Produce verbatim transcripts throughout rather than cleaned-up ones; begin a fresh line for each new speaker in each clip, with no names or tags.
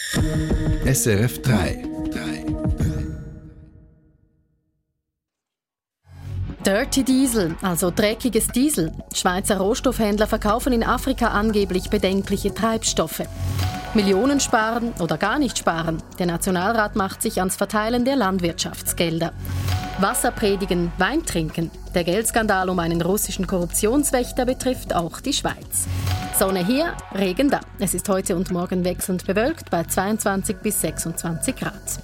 S R F drei.
Dirty Diesel, also dreckiges Diesel. Schweizer Rohstoffhändler verkaufen in Afrika angeblich bedenkliche Treibstoffe. Millionen sparen oder gar nicht sparen. Der Nationalrat macht sich ans Verteilen der Landwirtschaftsgelder. Wasser predigen, Wein trinken. Der Geldskandal um einen russischen Korruptionswächter betrifft auch die Schweiz. Sonne hier, Regen da. Es ist heute und morgen wechselnd bewölkt bei zweiundzwanzig bis sechsundzwanzig Grad.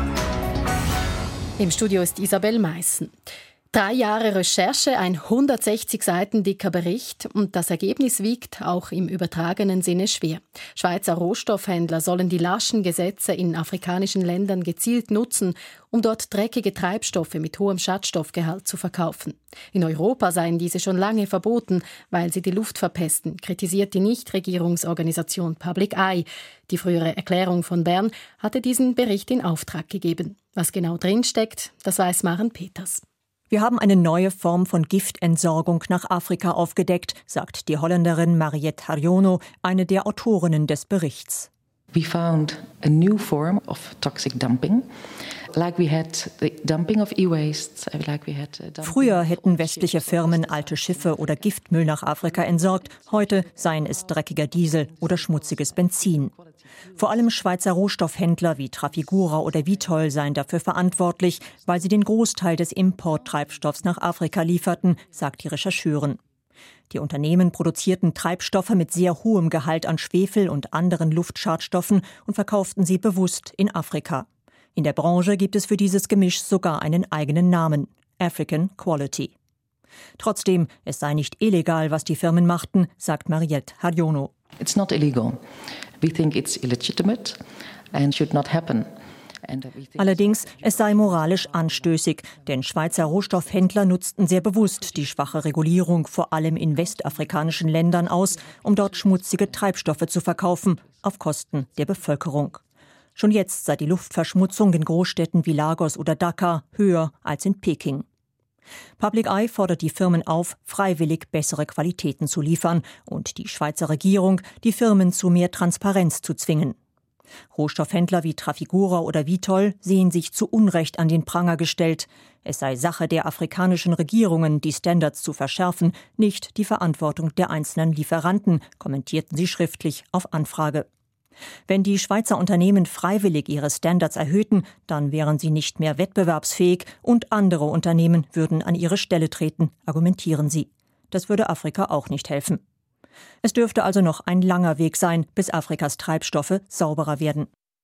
Im Studio ist Isabel Meissen. Drei Jahre Recherche, ein hundertsechzig Seiten dicker Bericht und das Ergebnis wiegt auch im übertragenen Sinne schwer. Schweizer Rohstoffhändler sollen die laschen Gesetze in afrikanischen Ländern gezielt nutzen, um dort dreckige Treibstoffe mit hohem Schadstoffgehalt zu verkaufen. In Europa seien diese schon lange verboten, weil sie die Luft verpesten, kritisiert die Nichtregierungsorganisation Public Eye. Die frühere Erklärung von Bern hatte diesen Bericht in Auftrag gegeben. Was genau drinsteckt, das weiß Maren Peters.
Wir haben eine neue Form von Giftentsorgung nach Afrika aufgedeckt, sagt die Holländerin Mariette Harjono, eine der Autorinnen des Berichts.
We found a new form of toxic dumping, like we had the dumping of e-waste, like we had.
Früher hätten westliche Firmen alte Schiffe oder Giftmüll nach Afrika entsorgt, heute seien es dreckiger Diesel oder schmutziges Benzin. Vor allem Schweizer Rohstoffhändler wie Trafigura oder Vitol seien dafür verantwortlich, weil sie den Großteil des Importtreibstoffs nach Afrika lieferten, sagt die Rechercheurin. Die Unternehmen produzierten Treibstoffe mit sehr hohem Gehalt an Schwefel und anderen Luftschadstoffen und verkauften sie bewusst in Afrika. In der Branche gibt es für dieses Gemisch sogar einen eigenen Namen: African Quality. Trotzdem, es sei nicht illegal, was die Firmen machten, sagt Mariette Harjono.
It's not illegal. We think it's illegitimate and should not happen.
Allerdings, es sei moralisch anstößig, denn Schweizer Rohstoffhändler nutzten sehr bewusst die schwache Regulierung vor allem in westafrikanischen Ländern aus, um dort schmutzige Treibstoffe zu verkaufen, auf Kosten der Bevölkerung. Schon jetzt sei die Luftverschmutzung in Großstädten wie Lagos oder Dakar höher als in Peking. Public Eye fordert die Firmen auf, freiwillig bessere Qualitäten zu liefern und die Schweizer Regierung, die Firmen zu mehr Transparenz zu zwingen. Rohstoffhändler wie Trafigura oder Vitol sehen sich zu Unrecht an den Pranger gestellt. Es sei Sache der afrikanischen Regierungen, die Standards zu verschärfen, nicht die Verantwortung der einzelnen Lieferanten, kommentierten sie schriftlich auf Anfrage. Wenn die Schweizer Unternehmen freiwillig ihre Standards erhöhten, dann wären sie nicht mehr wettbewerbsfähig und andere Unternehmen würden an ihre Stelle treten, argumentieren sie. Das würde Afrika auch nicht helfen. Es dürfte also noch ein langer Weg sein, bis Afrikas Treibstoffe sauberer werden.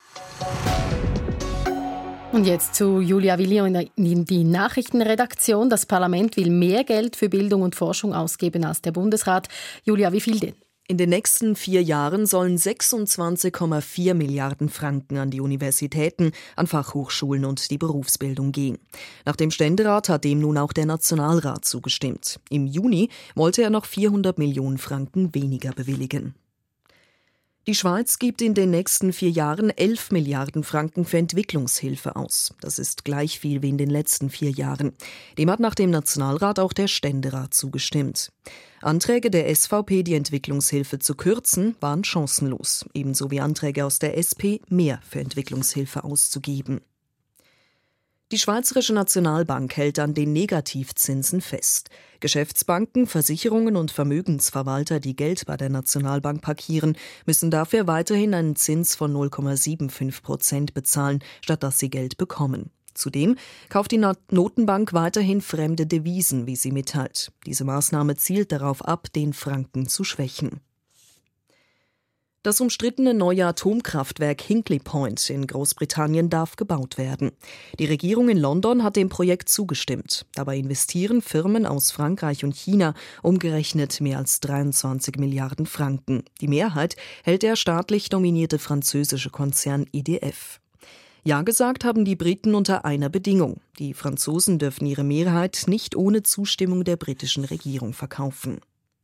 Und jetzt zu Julia Villio in die Nachrichtenredaktion. Das Parlament will mehr Geld für Bildung und Forschung ausgeben als der Bundesrat. Julia, wie viel denn?
In den nächsten vier Jahren sollen sechsundzwanzig Komma vier Milliarden Franken an die Universitäten, an Fachhochschulen und die Berufsbildung gehen. Nach dem Ständerat hat dem nun auch der Nationalrat zugestimmt. Im Juni wollte er noch vierhundert Millionen Franken weniger bewilligen. Die Schweiz gibt in den nächsten vier Jahren elf Milliarden Franken für Entwicklungshilfe aus. Das ist gleich viel wie in den letzten vier Jahren. Dem hat nach dem Nationalrat auch der Ständerat zugestimmt. Anträge der S V P, die Entwicklungshilfe zu kürzen, waren chancenlos. Ebenso wie Anträge aus der S P, mehr für Entwicklungshilfe auszugeben. Die Schweizerische Nationalbank hält an den Negativzinsen fest. Geschäftsbanken, Versicherungen und Vermögensverwalter, die Geld bei der Nationalbank parkieren, müssen dafür weiterhin einen Zins von null Komma fünfundsiebzig Prozent bezahlen, statt dass sie Geld bekommen. Zudem kauft die Notenbank weiterhin fremde Devisen, wie sie mitteilt. Diese Maßnahme zielt darauf ab, den Franken zu schwächen. Das umstrittene neue Atomkraftwerk Hinkley Point in Großbritannien darf gebaut werden. Die Regierung in London hat dem Projekt zugestimmt. Dabei investieren Firmen aus Frankreich und China umgerechnet mehr als dreiundzwanzig Milliarden Franken. Die Mehrheit hält der staatlich dominierte französische Konzern E D F. Ja gesagt haben die Briten unter einer Bedingung. Die Franzosen dürfen ihre Mehrheit nicht ohne Zustimmung der britischen Regierung verkaufen.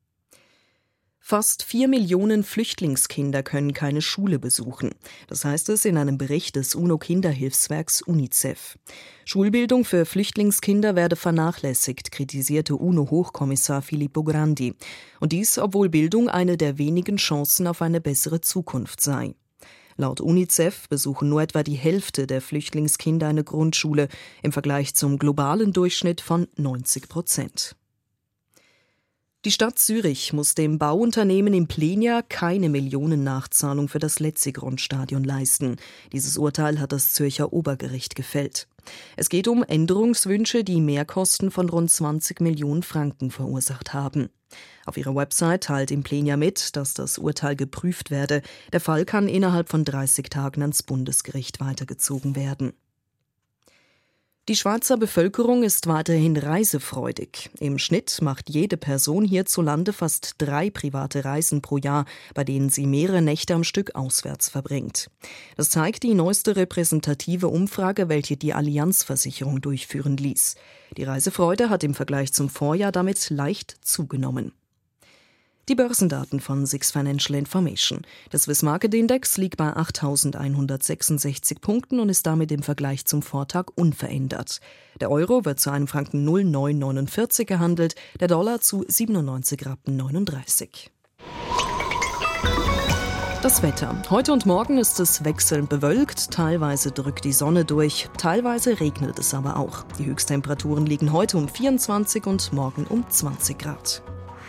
Fast vier Millionen Flüchtlingskinder können keine Schule besuchen. Das heißt es in einem Bericht des U N O-Kinderhilfswerks UNICEF. Schulbildung für Flüchtlingskinder werde vernachlässigt, kritisierte U N O-Hochkommissar Filippo Grandi. Und dies, obwohl Bildung eine der wenigen Chancen auf eine bessere Zukunft sei. Laut UNICEF besuchen nur etwa die Hälfte der Flüchtlingskinder eine Grundschule, im Vergleich zum globalen Durchschnitt von neunzig Prozent. Die Stadt Zürich muss dem Bauunternehmen Implenia keine Millionennachzahlung für das Letzigrund-Stadion leisten. Dieses Urteil hat das Zürcher Obergericht gefällt. Es geht um Änderungswünsche, die Mehrkosten von rund zwanzig Millionen Franken verursacht haben. Auf ihrer Website teilt Implenia mit, dass das Urteil geprüft werde. Der Fall kann innerhalb von dreißig Tagen ans Bundesgericht weitergezogen werden. Die Schweizer Bevölkerung ist weiterhin reisefreudig. Im Schnitt macht jede Person hierzulande fast drei private Reisen pro Jahr, bei denen sie mehrere Nächte am Stück auswärts verbringt. Das zeigt die neueste repräsentative Umfrage, welche die Allianz-Versicherung durchführen ließ. Die Reisefreude hat im Vergleich zum Vorjahr damit leicht zugenommen. Die Börsendaten von Six Financial Information. Der Swiss Market Index liegt bei achttausendeinhundertsechsundsechzig Punkten und ist damit im Vergleich zum Vortag unverändert. Der Euro wird zu einem Franken null Komma neunhundertneunundvierzig gehandelt, der Dollar zu siebenundneunzig Rappen neununddreißig. Das Wetter. Heute und morgen ist es wechselnd bewölkt, teilweise drückt die Sonne durch, teilweise regnet es aber auch. Die Höchsttemperaturen liegen heute um vierundzwanzig und morgen um zwanzig Grad.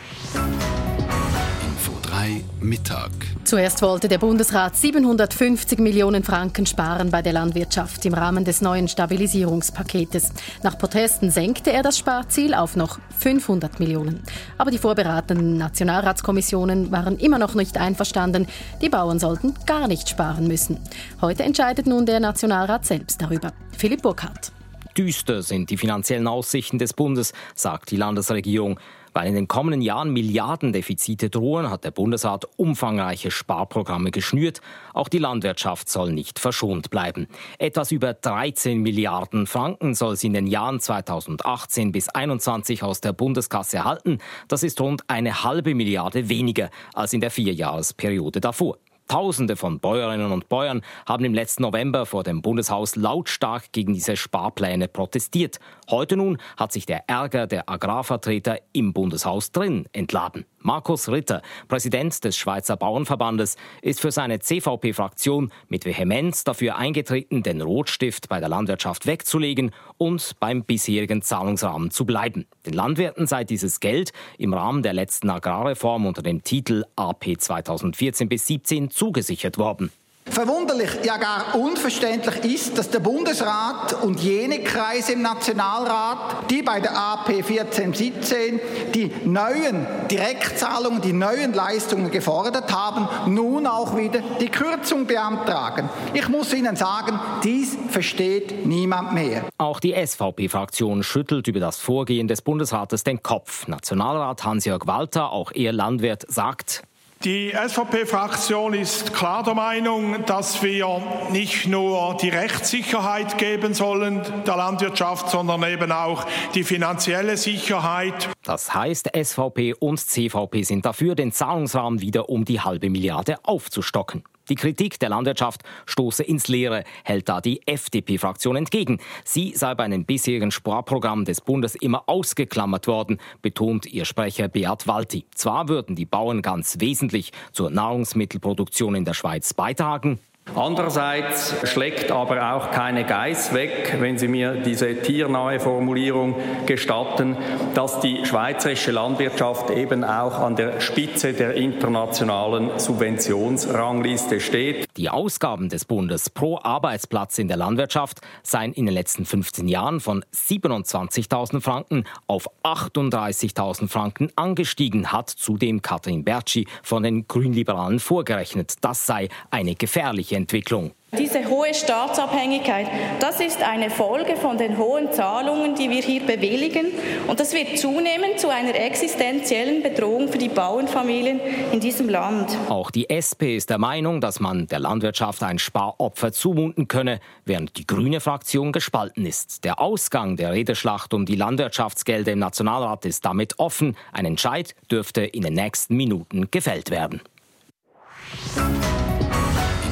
Mittag.
Zuerst wollte der Bundesrat siebenhundertfünfzig Millionen Franken sparen bei der Landwirtschaft im Rahmen des neuen Stabilisierungspaketes. Nach Protesten senkte er das Sparziel auf noch fünfhundert Millionen. Aber die vorberatenden Nationalratskommissionen waren immer noch nicht einverstanden. Die Bauern sollten gar nicht sparen müssen. Heute entscheidet nun der Nationalrat selbst darüber. Philipp Burkhardt.
Düster sind die finanziellen Aussichten des Bundes, sagt die Landesregierung. Weil in den kommenden Jahren Milliardendefizite drohen, hat der Bundesrat umfangreiche Sparprogramme geschnürt. Auch die Landwirtschaft soll nicht verschont bleiben. Etwas über dreizehn Milliarden Franken soll sie in den Jahren zweitausendachtzehn bis zweitausendeinundzwanzig aus der Bundeskasse erhalten. Das ist rund eine halbe Milliarde weniger als in der Vierjahresperiode davor. Tausende von Bäuerinnen und Bauern haben im letzten November vor dem Bundeshaus lautstark gegen diese Sparpläne protestiert. Heute nun hat sich der Ärger der Agrarvertreter im Bundeshaus drin entladen. Markus Ritter, Präsident des Schweizer Bauernverbandes, ist für seine C V P-Fraktion mit Vehemenz dafür eingetreten, den Rotstift bei der Landwirtschaft wegzulegen und beim bisherigen Zahlungsrahmen zu bleiben. Den Landwirten sei dieses Geld im Rahmen der letzten Agrarreform unter dem Titel A P zweitausendvierzehn bis siebzehn zugesichert worden.
Verwunderlich, ja gar unverständlich ist, dass der Bundesrat und jene Kreise im Nationalrat, die bei der A P vierzehn siebzehn die neuen Direktzahlungen, die neuen Leistungen gefordert haben, nun auch wieder die Kürzung beantragen. Ich muss Ihnen sagen, dies versteht niemand mehr.
Auch die S V P-Fraktion schüttelt über das Vorgehen des Bundesrates den Kopf. Nationalrat Hans-Jörg Walter, auch er Landwirt, sagt:
Die S V P-Fraktion ist klar der Meinung, dass wir nicht nur die Rechtssicherheit geben sollen der Landwirtschaft, sondern eben auch die finanzielle Sicherheit.
Das heißt, S V P und C V P sind dafür, den Zahlungsrahmen wieder um die halbe Milliarde aufzustocken. Die Kritik der Landwirtschaft stoße ins Leere, hält da die F D P-Fraktion entgegen. Sie sei bei einem bisherigen Sparprogramm des Bundes immer ausgeklammert worden, betont ihr Sprecher Beat Walti. Zwar würden die Bauern ganz wesentlich zur Nahrungsmittelproduktion in der Schweiz beitragen.
Andererseits schlägt aber auch keine Geiß weg, wenn Sie mir diese tiernahe Formulierung gestatten, dass die schweizerische Landwirtschaft eben auch an der Spitze der internationalen Subventionsrangliste steht.
Die Ausgaben des Bundes pro Arbeitsplatz in der Landwirtschaft seien in den letzten fünfzehn Jahren von siebenundzwanzigtausend Franken auf achtunddreißigtausend Franken angestiegen, hat zudem Katrin Bertschi von den Grünliberalen vorgerechnet. Das sei eine gefährliche Entwicklung.
Diese hohe Staatsabhängigkeit, das ist eine Folge von den hohen Zahlungen, die wir hier bewilligen. Und das wird zunehmend zu einer existenziellen Bedrohung für die Bauernfamilien in diesem Land.
Auch die S P ist der Meinung, dass man der Landwirtschaft ein Sparopfer zumuten könne, während die grüne Fraktion gespalten ist. Der Ausgang der Redeschlacht um die Landwirtschaftsgelder im Nationalrat ist damit offen. Ein Entscheid dürfte in den nächsten Minuten gefällt werden.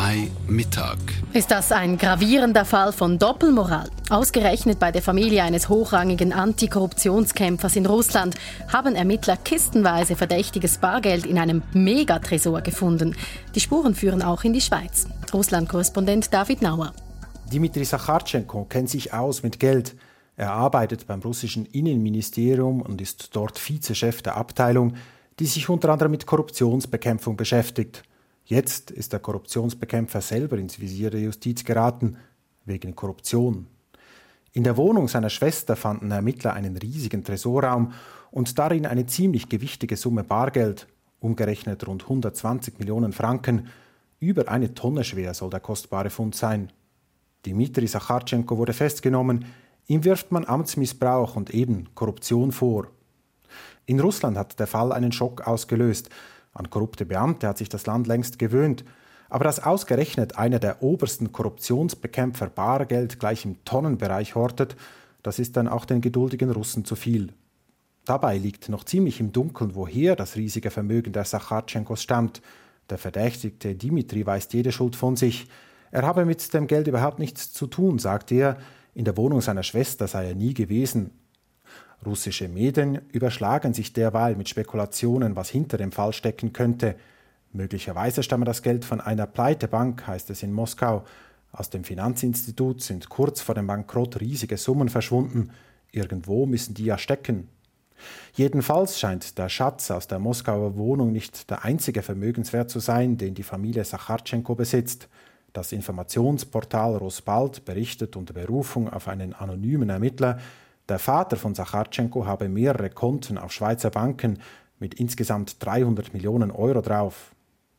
drei Mittag.
Ist das ein gravierender Fall von Doppelmoral? Ausgerechnet bei der Familie eines hochrangigen Antikorruptionskämpfers in Russland haben Ermittler kistenweise verdächtiges Bargeld in einem Megatresor gefunden. Die Spuren führen auch in die Schweiz. Russland-Korrespondent David Nauer.
Dmitri Sachartschenko kennt sich aus mit Geld. Er arbeitet beim russischen Innenministerium und ist dort Vizechef der Abteilung, die sich unter anderem mit Korruptionsbekämpfung beschäftigt. Jetzt ist der Korruptionsbekämpfer selber ins Visier der Justiz geraten, wegen Korruption. In der Wohnung seiner Schwester fanden Ermittler einen riesigen Tresorraum und darin eine ziemlich gewichtige Summe Bargeld, umgerechnet rund hundertzwanzig Millionen Franken. Über eine Tonne schwer soll der kostbare Fund sein. Dmitri Sachartschenko wurde festgenommen. Ihm wirft man Amtsmissbrauch und eben Korruption vor. In Russland hat der Fall einen Schock ausgelöst. An korrupte Beamte hat sich das Land längst gewöhnt. Aber dass ausgerechnet einer der obersten Korruptionsbekämpfer Bargeld gleich im Tonnenbereich hortet, das ist dann auch den geduldigen Russen zu viel. Dabei liegt noch ziemlich im Dunkeln, woher das riesige Vermögen der Sachartschenkos stammt. Der Verdächtigte Dmitri weist jede Schuld von sich. Er habe mit dem Geld überhaupt nichts zu tun, sagt er. In der Wohnung seiner Schwester sei er nie gewesen. Russische Medien überschlagen sich derweil mit Spekulationen, was hinter dem Fall stecken könnte. Möglicherweise stamme das Geld von einer Pleitebank, heißt es in Moskau. Aus dem Finanzinstitut sind kurz vor dem Bankrott riesige Summen verschwunden. Irgendwo müssen die ja stecken. Jedenfalls scheint der Schatz aus der Moskauer Wohnung nicht der einzige Vermögenswert zu sein, den die Familie Sachartschenko besitzt. Das Informationsportal Rosbalt berichtet unter Berufung auf einen anonymen Ermittler, der Vater von Sachartschenko habe mehrere Konten auf Schweizer Banken mit insgesamt dreihundert Millionen Euro drauf.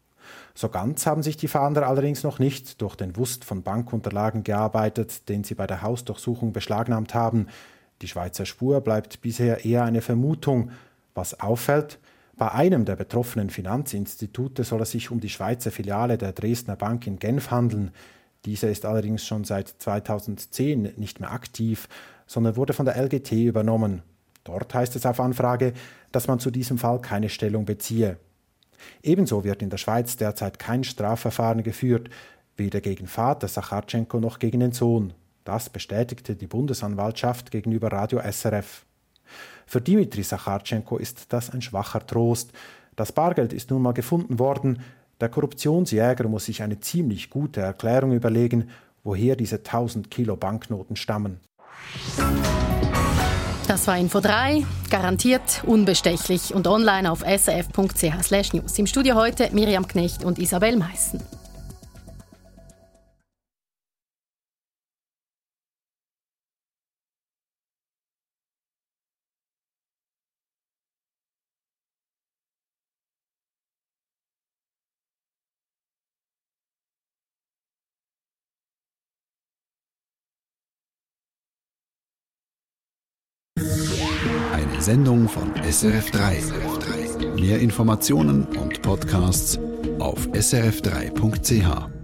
So ganz haben sich die Fahnder allerdings noch nicht durch den Wust von Bankunterlagen gearbeitet, den sie bei der Hausdurchsuchung beschlagnahmt haben. Die Schweizer Spur bleibt bisher eher eine Vermutung. Was auffällt: Bei einem der betroffenen Finanzinstitute soll es sich um die Schweizer Filiale der Dresdner Bank in Genf handeln. Diese ist allerdings schon seit zweitausendzehn nicht mehr aktiv, sondern wurde von der L G T übernommen. Dort heißt es auf Anfrage, dass man zu diesem Fall keine Stellung beziehe. Ebenso wird in der Schweiz derzeit kein Strafverfahren geführt, weder gegen Vater Sachartschenko noch gegen den Sohn. Das bestätigte die Bundesanwaltschaft gegenüber Radio S R F. Für Dmitri Sachartschenko ist das ein schwacher Trost. Das Bargeld ist nun mal gefunden worden. Der Korruptionsjäger muss sich eine ziemlich gute Erklärung überlegen, woher diese tausend Kilo Banknoten stammen.
Das war Info drei, garantiert unbestechlich und online auf s r f punkt c h slash news. Im Studio heute Miriam Knecht und Isabel Meissen.
Eine Sendung von S R F drei. Mehr Informationen und Podcasts auf s r f drei punkt c h.